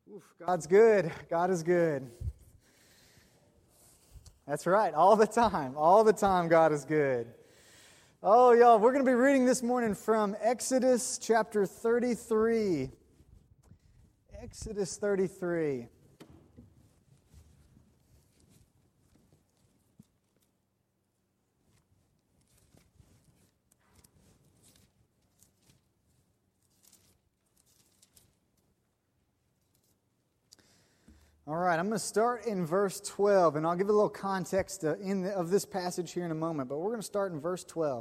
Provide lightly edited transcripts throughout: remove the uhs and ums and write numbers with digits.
Oof, God's good. God is good. That's right. All the time. All the time, God is good. Oh, y'all, we're going to be reading this morning from Exodus chapter 33. Exodus 33. All right, I'm going to start in verse 12, and I'll give a little context of this passage here in a moment, but we're going to start in verse 12.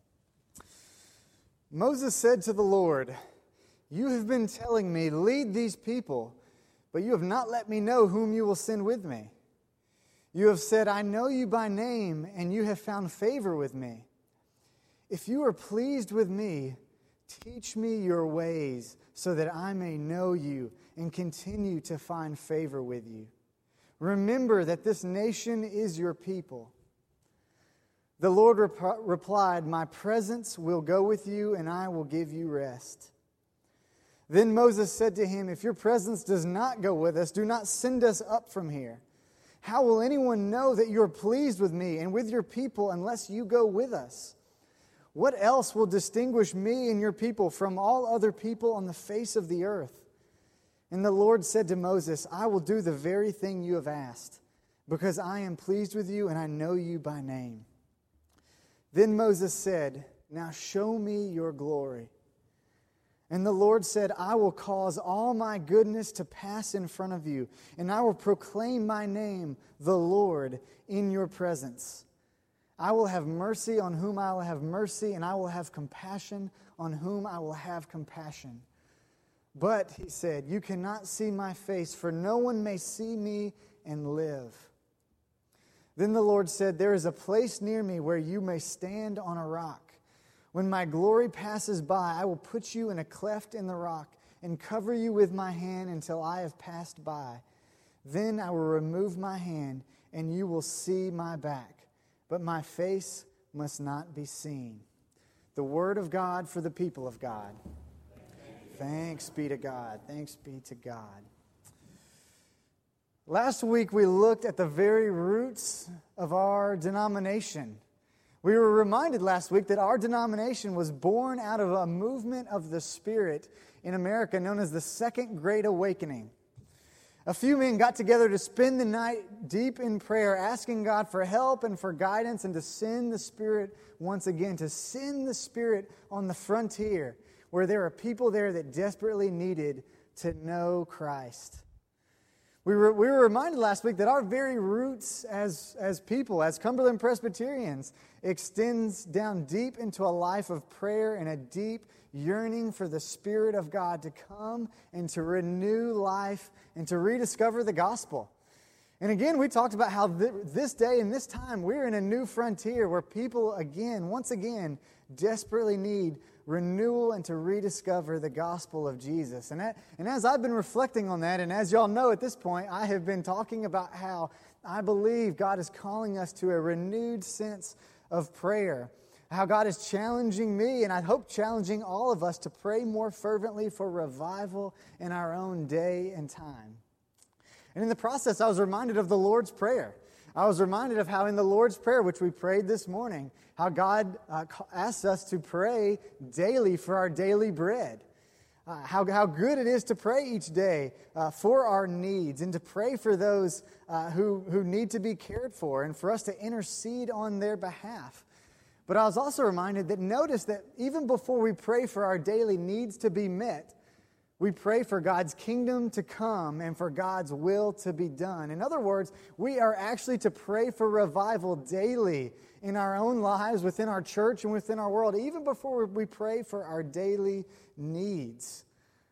Moses said to the Lord, "You have been telling me, 'Lead these people,' but you have not let me know whom you will send with me. You have said, 'I know you by name,' and you have found favor with me. If you are pleased with me, teach me your ways so that I may know you and continue to find favor with you. Remember that this nation is your people." The Lord replied, "My presence will go with you and I will give you rest." Then Moses said to him, "If your presence does not go with us, do not send us up from here. How will anyone know that you are pleased with me and with your people unless you go with us? What else will distinguish me and your people from all other people on the face of the earth?" And the Lord said to Moses, "I will do the very thing you have asked, because I am pleased with you and I know you by name." Then Moses said, "Now show me your glory." And the Lord said, "I will cause all my goodness to pass in front of you, and I will proclaim my name, the Lord, in your presence. I will have mercy on whom I will have mercy, and I will have compassion on whom I will have compassion. But," he said, "you cannot see my face, for no one may see me and live." Then the Lord said, "There is a place near me where you may stand on a rock. When my glory passes by, I will put you in a cleft in the rock and cover you with my hand until I have passed by. Then I will remove my hand, and you will see my back, but my face must not be seen." The word of God for the people of God. Thanks be to God. Thanks be to God. Last week we looked at the very roots of our denomination. We were reminded last week that our denomination was born out of a movement of the Spirit in America known as the Second Great Awakening. A few men got together to spend the night deep in prayer, asking God for help and for guidance and to send the Spirit once again, to send the Spirit on the frontier where there are people there that desperately needed to know Christ. We were reminded last week that our very roots as people, as Cumberland Presbyterians, extends down deep into a life of prayer and a deep yearning for the Spirit of God to come and to renew life and to rediscover the gospel. And again, we talked about how this day and this time, we're in a new frontier where people once again, desperately need renewal and to rediscover the gospel of Jesus. And as I've been reflecting on that, and as y'all know at this point, I have been talking about how I believe God is calling us to a renewed sense of prayer. How God is challenging me, and I hope challenging all of us, to pray more fervently for revival in our own day and time. And in the process, I was reminded of the Lord's Prayer. I was reminded of how in the Lord's Prayer, which we prayed this morning, how God asks us to pray daily for our daily bread. How good it is to pray each day for our needs and to pray for those who need to be cared for and for us to intercede on their behalf. But I was also reminded that notice that even before we pray for our daily needs to be met, we pray for God's kingdom to come and for God's will to be done. In other words, we are actually to pray for revival daily in our own lives, within our church and within our world, even before we pray for our daily needs.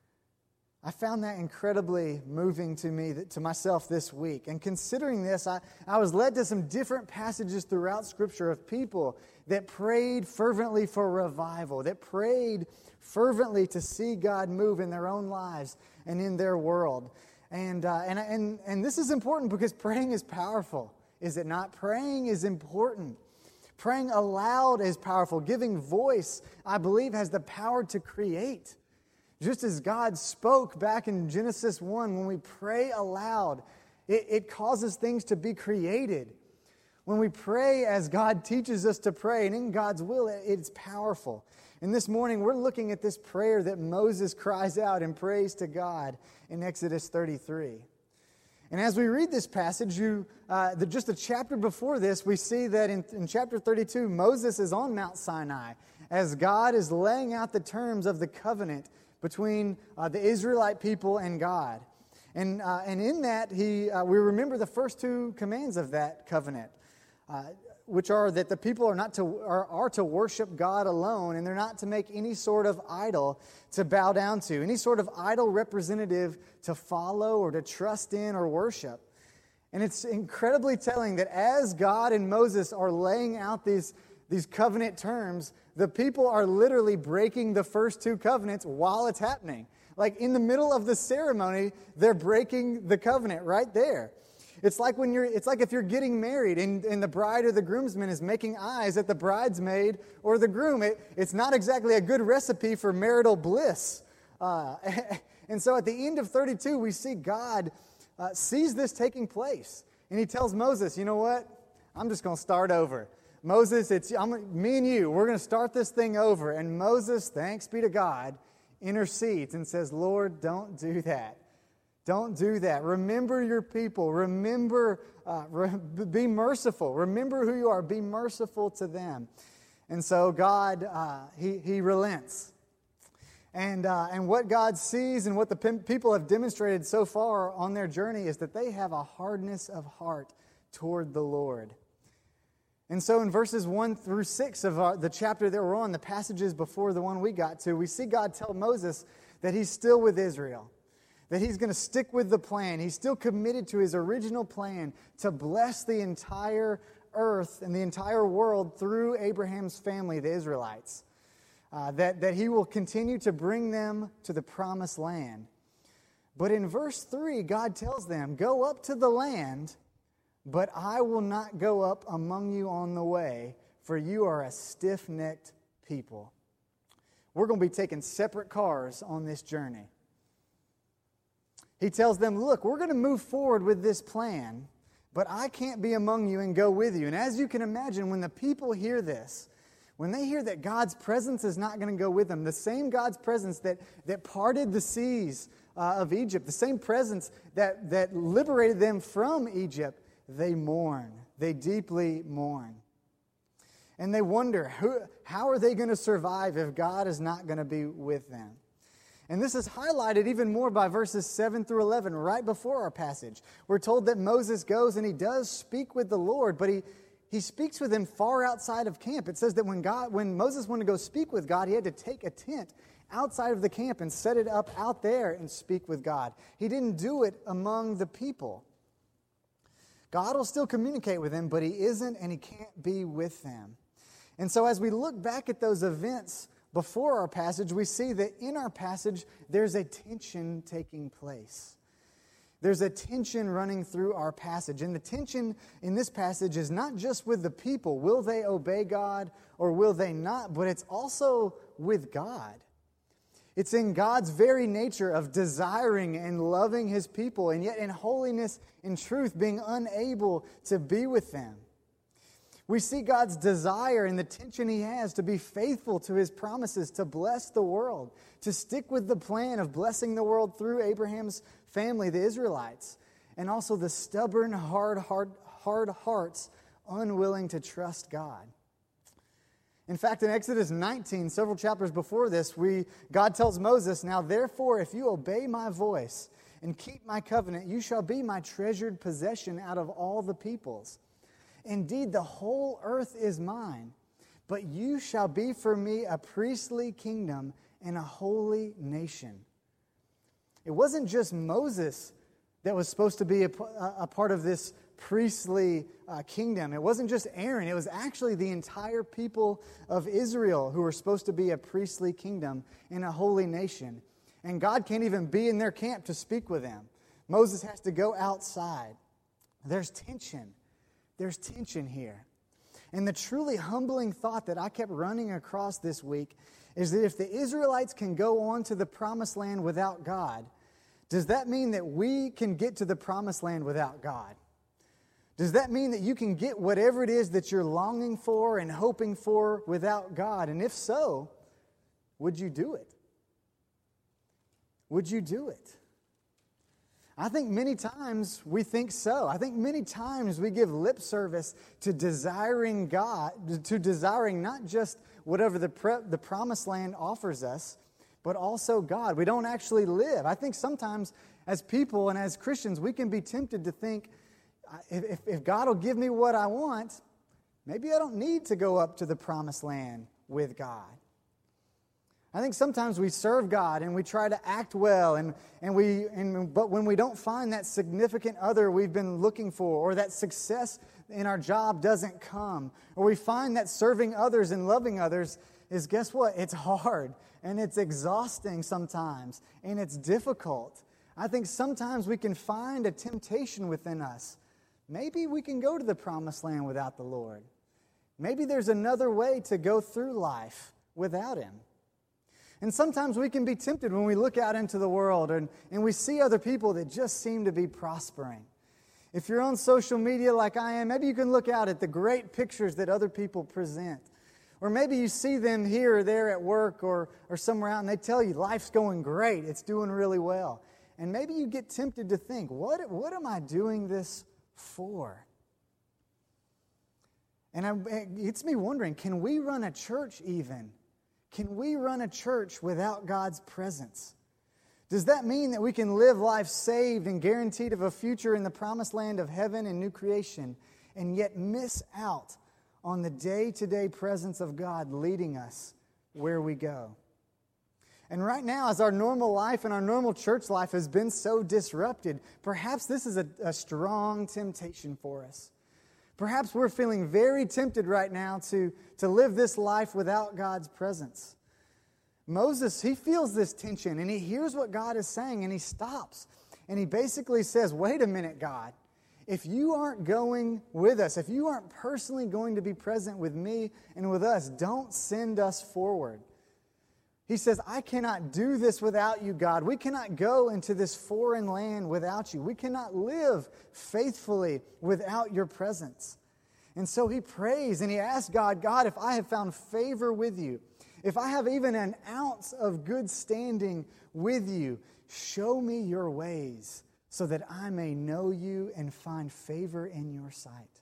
I found that incredibly moving to me, to myself this week. And considering this, I was led to some different passages throughout Scripture of people that prayed fervently for revival, that prayed fervently to see God move in their own lives and in their world. And this is important because praying is powerful, is it not? Praying is important. Praying aloud is powerful. Giving voice, I believe, has the power to create. Just as God spoke back in Genesis 1, when we pray aloud, it causes things to be created. When we pray as God teaches us to pray and in God's will, it's powerful. And this morning, we're looking at this prayer that Moses cries out and prays to God in Exodus 33. And as we read this passage, just a chapter before this, we see that in chapter 32, Moses is on Mount Sinai as God is laying out the terms of the covenant between the Israelite people and God. And in that, we remember the first two commands of that covenant, which are that the people are to worship God alone, and they're not to make any sort of idol to bow down to, any sort of idol representative to follow or to trust in or worship. And it's incredibly telling that as God and Moses are laying out these covenant terms, the people are literally breaking the first two covenants while it's happening. Like in the middle of the ceremony, they're breaking the covenant right there. It's like if you're getting married and the bride or the groomsman is making eyes at the bridesmaid or the groom. It's not exactly a good recipe for marital bliss. And so at the end of 32, we see God sees this taking place. And he tells Moses, you know what? I'm just going to start over. Moses, me and you, we're going to start this thing over. And Moses, thanks be to God, intercedes and says, Lord, don't do that. Don't do that. Remember your people. Remember, be merciful. Remember who you are. Be merciful to them. And so God, He relents. And what God sees and what the people have demonstrated so far on their journey is that they have a hardness of heart toward the Lord. And so in verses 1 through 6 of the chapter that we're on, the passages before the one we got to, we see God tell Moses that He's still with Israel, that He's going to stick with the plan. He's still committed to His original plan to bless the entire earth and the entire world through Abraham's family, the Israelites. That He will continue to bring them to the promised land. But in verse 3, God tells them, go up to the land, but I will not go up among you on the way, for you are a stiff-necked people. We're going to be taking separate cars on this journey. He tells them, look, we're going to move forward with this plan, but I can't be among you and go with you. And as you can imagine, when the people hear this, when they hear that God's presence is not going to go with them, the same God's presence that parted the seas of Egypt, the same presence that liberated them from Egypt, they mourn. They deeply mourn. And they wonder, how are they going to survive if God is not going to be with them? And this is highlighted even more by verses 7 through 11, right before our passage. We're told that Moses goes and he does speak with the Lord, but he speaks with him far outside of camp. It says that when Moses wanted to go speak with God, he had to take a tent outside of the camp and set it up out there and speak with God. He didn't do it among the people. God will still communicate with him, but He isn't and He can't be with them. And so as we look back at those events before our passage, we see that in our passage, there's a tension taking place. There's a tension running through our passage. And the tension in this passage is not just with the people. Will they obey God or will they not? But it's also with God. It's in God's very nature of desiring and loving His people, and yet in holiness and truth being unable to be with them. We see God's desire and the tension He has to be faithful to His promises, to bless the world, to stick with the plan of blessing the world through Abraham's family, the Israelites, and also the stubborn, hard hearts unwilling to trust God. In fact, in Exodus 19, several chapters before this, God tells Moses, now therefore, if you obey my voice and keep my covenant, you shall be my treasured possession out of all the peoples. Indeed, the whole earth is mine, but you shall be for me a priestly kingdom and a holy nation. It wasn't just Moses that was supposed to be a part of this priestly kingdom. It wasn't just Aaron. It was actually the entire people of Israel who were supposed to be a priestly kingdom and a holy nation. And God can't even be in their camp to speak with them. Moses has to go outside. There's tension. There's tension here. And the truly humbling thought that I kept running across this week is that if the Israelites can go on to the promised land without God, does that mean that we can get to the promised land without God? Does that mean that you can get whatever it is that you're longing for and hoping for without God? And if so, would you do it? Would you do it? I think many times we think so. I think many times we give lip service to desiring God, to desiring not just whatever the promised land offers us, but also God. We don't actually live. I think sometimes as people and as Christians, we can be tempted to think, if God will give me what I want, maybe I don't need to go up to the promised land with God. I think sometimes we serve God and we try to act well, but when we don't find that significant other we've been looking for, or that success in our job doesn't come, or we find that serving others and loving others is, guess what? It's hard and it's exhausting sometimes and it's difficult. I think sometimes we can find a temptation within us. Maybe we can go to the promised land without the Lord. Maybe there's another way to go through life without Him. And sometimes we can be tempted when we look out into the world and we see other people that just seem to be prospering. If you're on social media like I am, maybe you can look out at the great pictures that other people present. Or maybe you see them here or there at work or somewhere out and they tell you life's going great, it's doing really well. And maybe you get tempted to think, what am I doing this for? And it gets me wondering, can we run a church even? Can we run a church without God's presence? Does that mean that we can live life saved and guaranteed of a future in the promised land of heaven and new creation, and yet miss out on the day-to-day presence of God leading us where we go? And right now, as our normal life and our normal church life has been so disrupted, perhaps this is a strong temptation for us. Perhaps we're feeling very tempted right now to live this life without God's presence. Moses, he feels this tension and he hears what God is saying and he stops. And he basically says, wait a minute, God. If you aren't going with us, if you aren't personally going to be present with me and with us, don't send us forward. He says, I cannot do this without you, God. We cannot go into this foreign land without you. We cannot live faithfully without your presence. And so he prays and he asks God, God, if I have found favor with you, if I have even an ounce of good standing with you, show me your ways so that I may know you and find favor in your sight.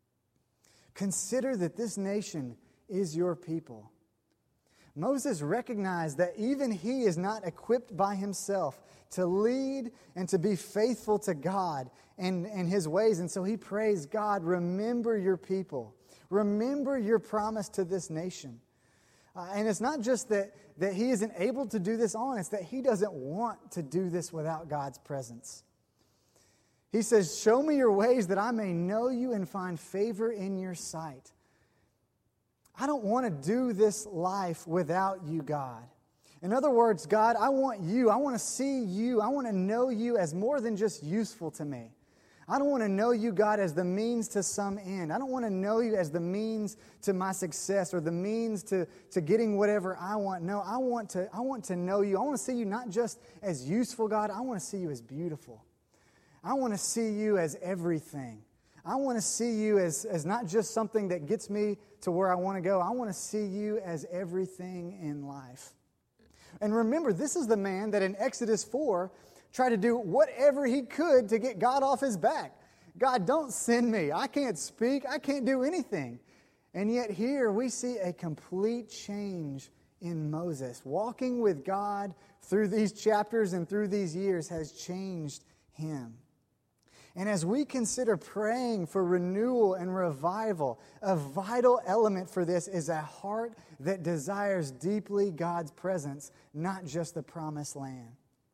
Consider that this nation is your people. Moses recognized that even he is not equipped by himself to lead and to be faithful to God and His ways. And so he prays, God, remember your people. Remember your promise to this nation. And it's not just that he isn't able to do this on, it's that he doesn't want to do this without God's presence. He says, show me your ways that I may know you and find favor in your sight. I don't want to do this life without you, God. In other words, God, I want you. I want to see you. I want to know you as more than just useful to me. I don't want to know you, God, as the means to some end. I don't want to know you as the means to my success or the means to getting whatever I want. No, I want to know you. I want to see you not just as useful, God. I want to see you as beautiful. I want to see you as everything. I want to see you as not just something that gets me to where I want to go. I want to see you as everything in life. And remember, this is the man that in Exodus 4 tried to do whatever he could to get God off his back. God, don't send me. I can't speak. I can't do anything. And yet here we see a complete change in Moses. Walking with God through these chapters and through these years has changed him. And as we consider praying for renewal and revival, a vital element for this is a heart that desires deeply God's presence, not just the promised land.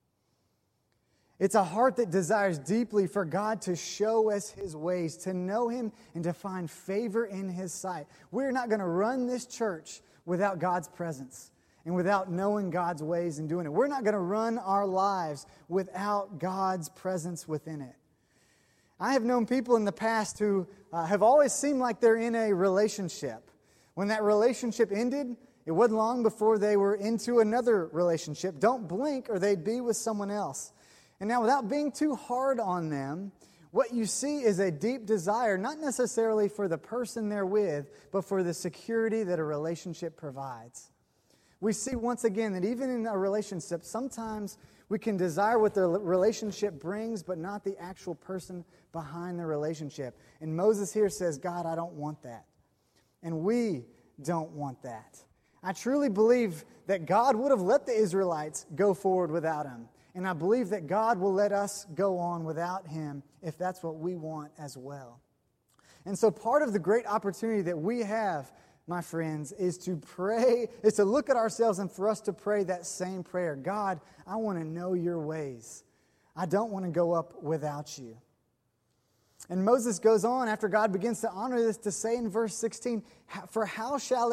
It's a heart that desires deeply for God to show us His ways, to know Him and to find favor in His sight. We're not going to run this church without God's presence and without knowing God's ways and doing it. We're not going to run our lives without God's presence within it. I have known people in the past who have always seemed like they're in a relationship. When that relationship ended, It wasn't long before they were into another relationship. Don't blink or they'd be with someone else. And now, without being too hard on them, what you see is a deep desire, not necessarily for the person they're with, but for the security that a relationship provides. We see once again that even in a relationship, sometimes we can desire what the relationship brings, but not the actual person behind the relationship. And Moses here says, God, I don't want that. And we don't want that. I truly believe that God would have let the Israelites go forward without him. And I believe that God will let us go on without him if that's what we want as well. And so part of the great opportunity that we have, my friends, is to pray, is to look at ourselves and for us to pray that same prayer. God, I want to know your ways. I don't want to go up without you. And Moses goes on after God begins to honor this to say in verse 16, For how shall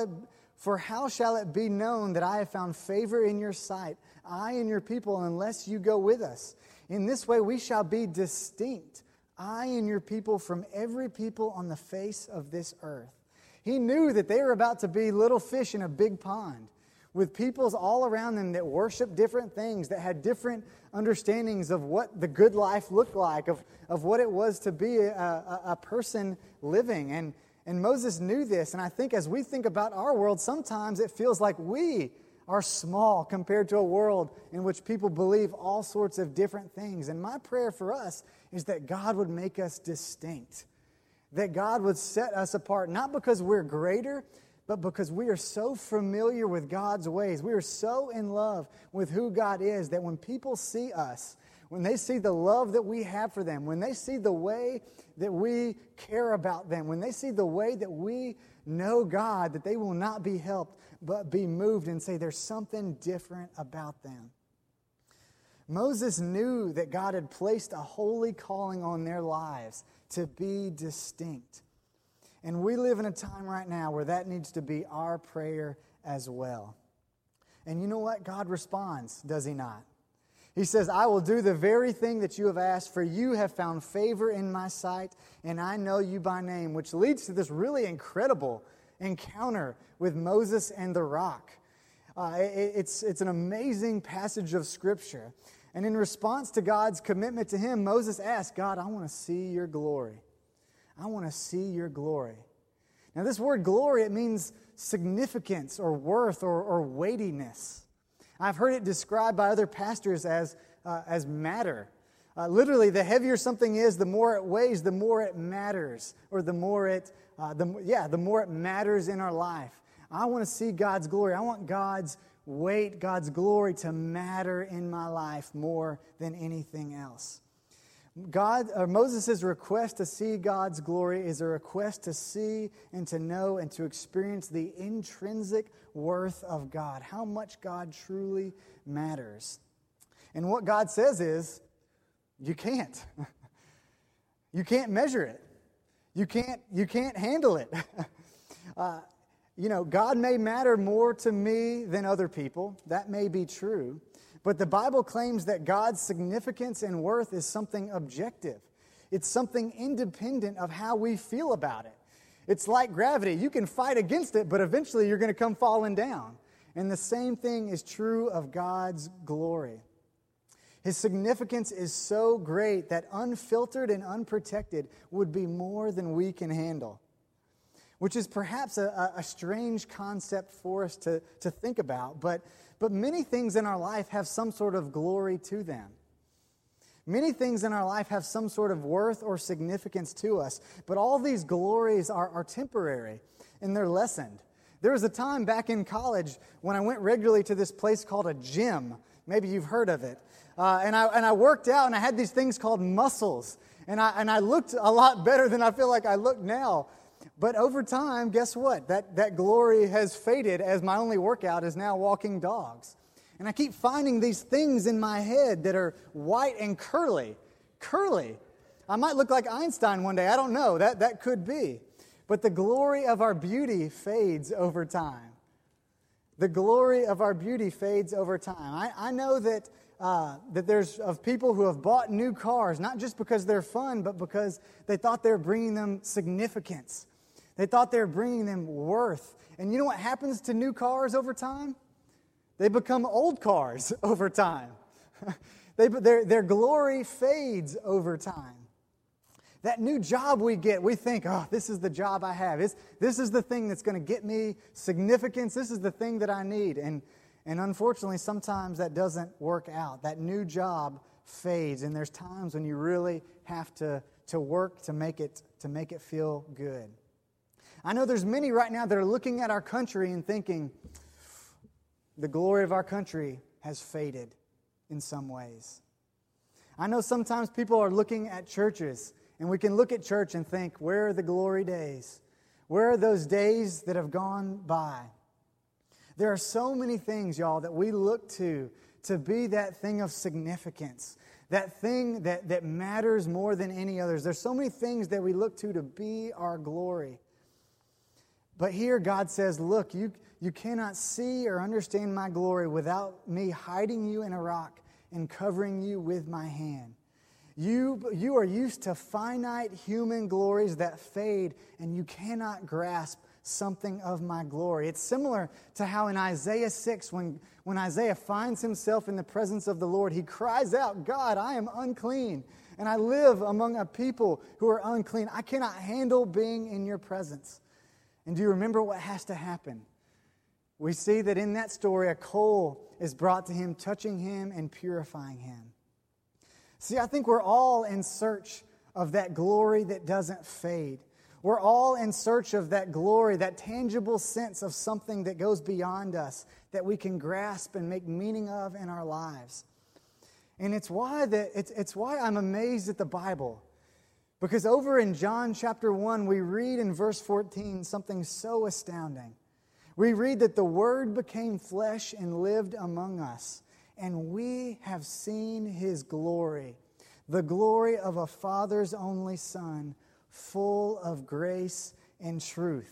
it be known that I have found favor in your sight, I and your people, unless you go with us? In this way we shall be distinct, I and your people, from every people on the face of this earth. He knew that they were about to be little fish in a big pond, with peoples all around them that worshiped different things, that had different understandings of what the good life looked like, of what it was to be a person living. And Moses knew this, and I think as we think about our world, sometimes it feels like we are small compared to a world in which people believe all sorts of different things. And my prayer for us is that God would make us distinct, that God would set us apart, not because we're greater, but because we are so familiar with God's ways. We are so in love with who God is that when people see us, when they see the love that we have for them, when they see the way that we care about them, when they see the way that we know God, that they will not be helped, but be moved and say there's something different about them. Moses knew that God had placed a holy calling on their lives to be distinct. And we live in a time right now where that needs to be our prayer as well. And you know what? God responds, does he not? He says, I will do the very thing that you have asked, for you have found favor in my sight, and I know you by name, which leads to this really incredible encounter with Moses and the rock. It's an amazing passage of Scripture. And in response to God's commitment to him, Moses asked, God, I want to see your glory. I want to see your glory. Now this word glory, it means significance or worth or weightiness. I've heard it described by other pastors as matter. Literally, the heavier something is, the more it weighs, the more it matters, or the more it matters in our life. I want to see God's glory. I want God's weight, God's glory to matter in my life more than anything else. Moses' request to see God's glory is a request to see and to know and to experience the intrinsic worth of God, how much God truly matters. And what God says is, you can't. You can't measure it. You can't handle it. God may matter more to me than other people. That may be true. But the Bible claims that God's significance and worth is something objective. It's something independent of how we feel about it. It's like gravity. You can fight against it, but eventually you're going to come falling down. And the same thing is true of God's glory. His significance is so great that unfiltered and unprotected would be more than we can handle, which is perhaps a strange concept for us to think about, but many things in our life have some sort of glory to them. Many things in our life have some sort of worth or significance to us, but all these glories are temporary and they're lessened. There was a time back in college when I went regularly to this place called a gym. Maybe you've heard of it. And I worked out and I had these things called muscles. And I looked a lot better than I feel like I look now. But over time, guess what? That glory has faded as my only workout is now walking dogs. And I keep finding these things in my head that are white and curly. Curly. I might look like Einstein one day. I don't know. That could be. But the glory of our beauty fades over time. The glory of our beauty fades over time. I know that there's of people who have bought new cars, not just because they're fun, but because they thought they were bringing them significance. They thought they were bringing them worth. And you know what happens to new cars over time? They become old cars over time. Their glory fades over time. That new job we get, we think, oh, this is the job I have. This is the thing that's going to get me significance. This is the thing that I need. And unfortunately, sometimes that doesn't work out. That new job fades, and there's times when you really have to work to make it feel good. I know there's many right now that are looking at our country and thinking, the glory of our country has faded in some ways. I know sometimes people are looking at churches, and we can look at church and think, where are the glory days? Where are those days that have gone by? There are so many things, y'all, that we look to be that thing of significance, that thing that matters more than any others. There's so many things that we look to be our glory. But here God says, look, you cannot see or understand my glory without me hiding you in a rock and covering you with my hand. You are used to finite human glories that fade, and you cannot grasp something of my glory. It's similar to how in Isaiah 6, when Isaiah finds himself in the presence of the Lord, he cries out, God, I am unclean, and I live among a people who are unclean. I cannot handle being in your presence. And do you remember what has to happen? We see that in that story, a coal is brought to him, touching him and purifying him. See, I think we're all in search of that glory that doesn't fade. We're all in search of that glory, that tangible sense of something that goes beyond us, that we can grasp and make meaning of in our lives. And it's why I'm amazed at the Bible. Because over in John chapter 1, we read in verse 14 something so astounding. We read that the Word became flesh and lived among us, and we have seen His glory, the glory of a Father's only Son, full of grace and truth.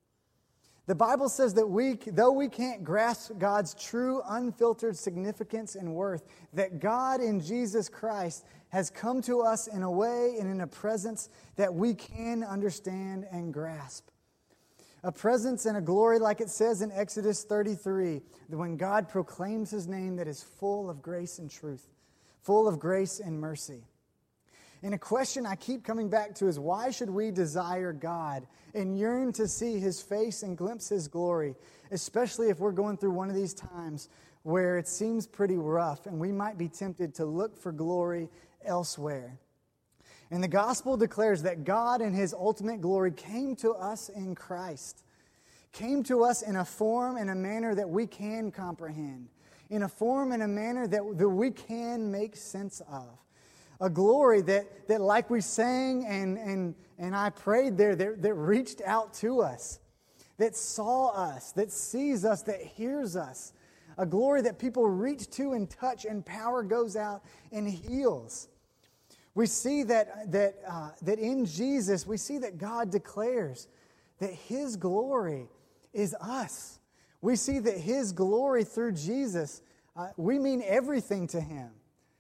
The Bible says that though we can't grasp God's true, unfiltered significance and worth, that God in Jesus Christ has come to us in a way and in a presence that we can understand and grasp. A presence and a glory, like it says in Exodus 33, that when God proclaims His name, that is full of grace and truth, full of grace and mercy. And a question I keep coming back to is, why should we desire God and yearn to see His face and glimpse His glory, especially if we're going through one of these times where it seems pretty rough and we might be tempted to look for glory elsewhere? And the gospel declares that God in His ultimate glory came to us in Christ, came to us in a form and a manner that we can comprehend, in a form and a manner that we can make sense of. A glory that like we sang and I prayed there, that reached out to us, that saw us, that sees us, that hears us. A glory that people reach to and touch, and power goes out and heals. We see that in Jesus, we see that God declares that His glory is us. We see that His glory through Jesus, we mean everything to Him.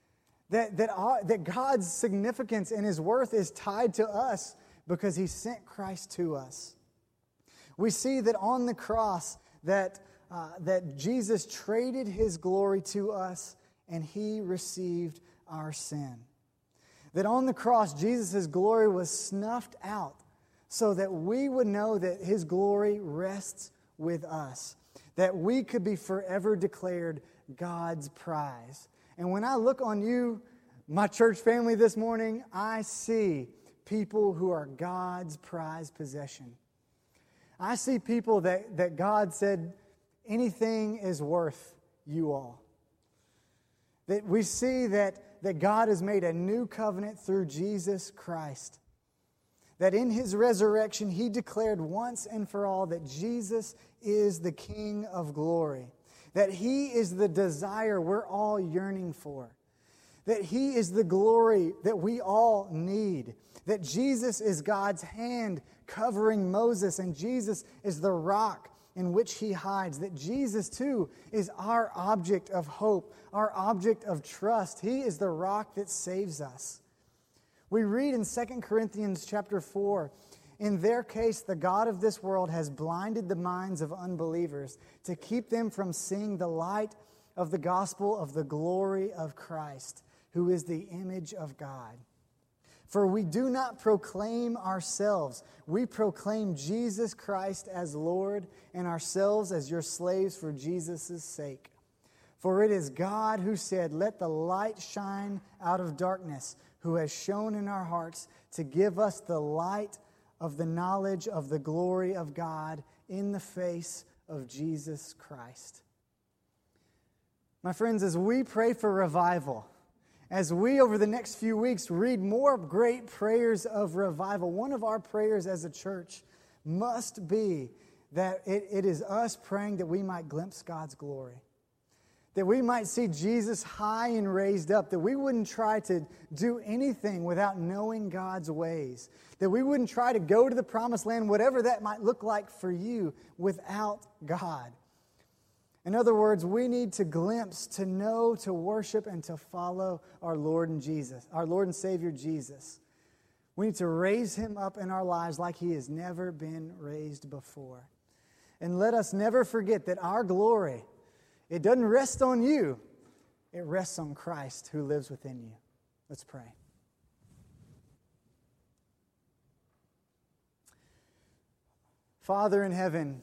That God's significance and His worth is tied to us because He sent Christ to us. We see that on the cross that Jesus traded His glory to us and He received our sin. That on the cross, Jesus' glory was snuffed out so that we would know that His glory rests with us, that we could be forever declared God's prize. And when I look on you, my church family this morning, I see people who are God's prized possession. I see people that God said, anything is worth you all. That we see that God has made a new covenant through Jesus Christ. That in His resurrection, He declared once and for all that Jesus is the King of glory. That He is the desire we're all yearning for. That He is the glory that we all need. That Jesus is God's hand covering Moses, and Jesus is the rock in which He hides. That Jesus, too, is our object of hope, our object of trust. He is the rock that saves us. We read in 2 Corinthians chapter 4, In their case, the God of this world has blinded the minds of unbelievers to keep them from seeing the light of the gospel of the glory of Christ, who is the image of God. For we do not proclaim ourselves. We proclaim Jesus Christ as Lord and ourselves as your slaves for Jesus' sake. For it is God who said, "Let the light shine out of darkness," who has shone in our hearts to give us the light of the knowledge of the glory of God in the face of Jesus Christ. My friends, as we pray for revival, as we over the next few weeks read more great prayers of revival, one of our prayers as a church must be that it is us praying that we might glimpse God's glory. That we might see Jesus high and raised up. That we wouldn't try to do anything without knowing God's ways. That we wouldn't try to go to the promised land, whatever that might look like for you, without God. In other words, we need to glimpse, to know, to worship, and to follow our Lord and Savior Jesus. We need to raise Him up in our lives like He has never been raised before. And let us never forget that our glory, it doesn't rest on you. It rests on Christ who lives within you. Let's pray. Father in heaven,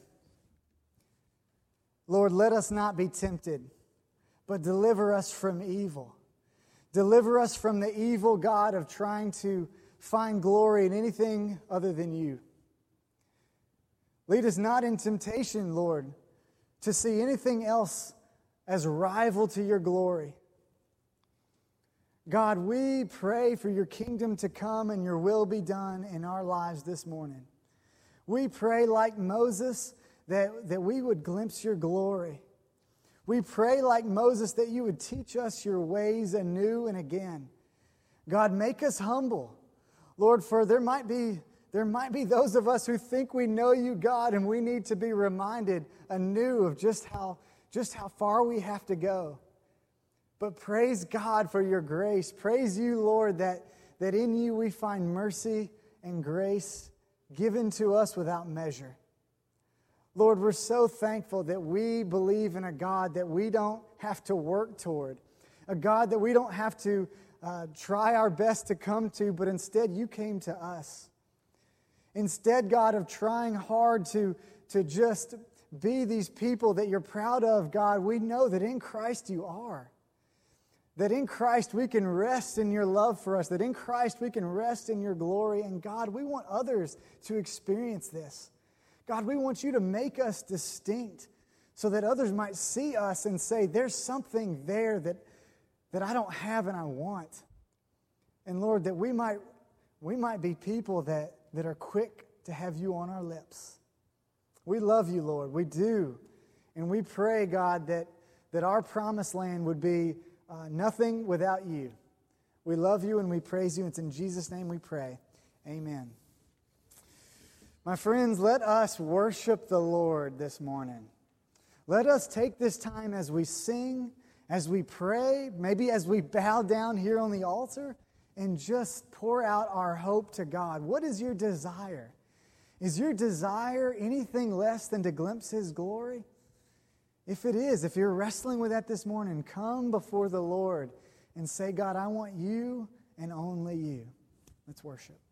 Lord, let us not be tempted, but deliver us from evil. Deliver us from the evil God of trying to find glory in anything other than you. Lead us not in temptation, Lord, to see anything else as rival to your glory. God, we pray for your kingdom to come and your will be done in our lives this morning. We pray like Moses that we would glimpse your glory. We pray like Moses that you would teach us your ways anew and again. God, make us humble. Lord, for there might be those of us who think we know you, God, and we need to be reminded anew of just how far we have to go. But praise God for your grace. Praise you, Lord, that in you we find mercy and grace given to us without measure. Lord, we're so thankful that we believe in a God that we don't have to work toward, a God that we don't have to try our best to come to, but instead you came to us. Instead, God, of trying hard to just be these people that you're proud of, God, we know that in Christ you are. That in Christ we can rest in your love for us. That in Christ we can rest in your glory. And God, we want others to experience this. God, we want you to make us distinct so that others might see us and say, there's something there that I don't have and I want. And Lord, that we might be people that are quick to have you on our lips. We love you, Lord. We do. And we pray, God, that our promised land would be nothing without you. We love you and we praise you. It's in Jesus' name we pray. Amen. My friends, let us worship the Lord this morning. Let us take this time as we sing, as we pray, maybe as we bow down here on the altar, and just pour out our hope to God. What is your desire? Is your desire anything less than to glimpse His glory? If it is, if you're wrestling with that this morning, come before the Lord and say, God, I want you and only you. Let's worship.